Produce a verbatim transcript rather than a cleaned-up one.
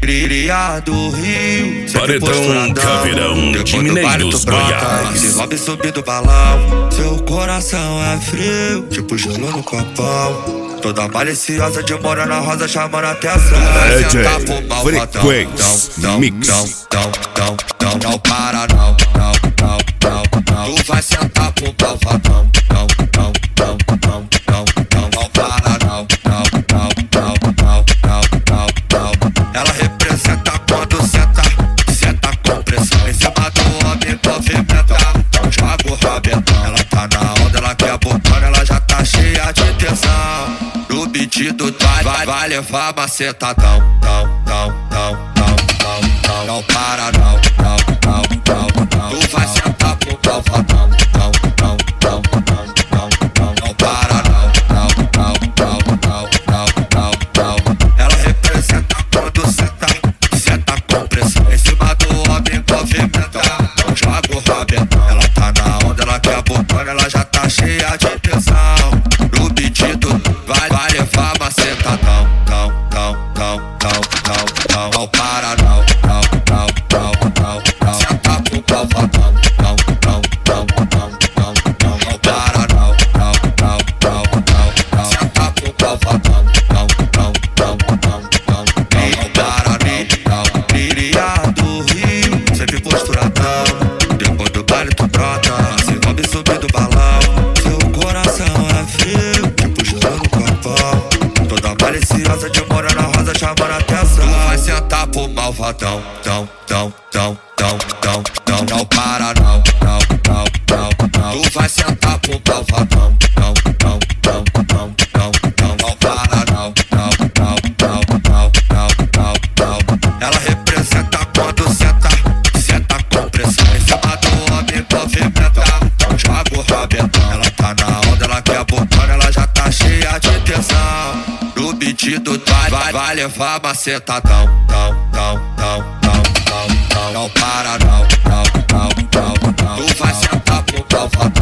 Iria do Rio, Paredão Caveirão de Mineiros, Goiás. Ele sobe subir do balão. Seu coração é frio, tipo gelo no copão. Toda maliciosa de Morena Rosa chamando a atenção. D J Frequência Mix. Não, não, não, não, não para não, não, não, não, não. Tu vai sentar pro malvadão. Não, não, não, não, não, não, não para não, não, não, não, não, não, não, não. Ela representa quando senta, senta com pressão. Em cima do homem movimenta, joga o rabetão. Ela tá na onda, ela quer botando, ela já tá cheia de tensão. No beat do vai, vai, vai levar macetadão. Não, não, não, não, não, não, não para não, não, não, não, não. Tu vai sentar pro malvadão. Não, não, não, não, não, não, não para não, não, não, não, não, não, não, não. Ela representa quando senta, senta com pressão. Em cima do homem movimenta, joga o rabetão. Ela tá na onda, ela quer botando, ela já tá cheia de tensão. No beat do vai, vai levar macetadão. Não, não, não, não, não, não, não para não, não, não, não, não, não. Senta pro malvadão. Não, não, não, não, não, não, não para não, não, não, não, não, não. Senta pro malvadão. Não, não, não, não, não, não, não para não, não. Iria do Rio, sempre posturadão. Depois do baile tu brota, se envolve subir do balão. Seu coração é frio, tipo gelo no copão. Toda maliciosa de Morena Rosa chamando a atenção. Tu vai sentar pro malvadão. Não, não, não, não, não, não, não para não, não, não, não, não. Tu vai sentar pro malvadão. Não, não, não, não, não, não, não para não, não, não, não, não, não, não, não. Ela representa quando senta, senta com pressão. Em cima do homem movimenta, joga o rabetão. Ela tá na onda, ela quer botando, ela já tá cheia de tensão. No beat do vai, vai, vai levar macetadão. Não, não, não, não, não, não, não para não, não, não, não, não. Tu vai sentar pro malvadão.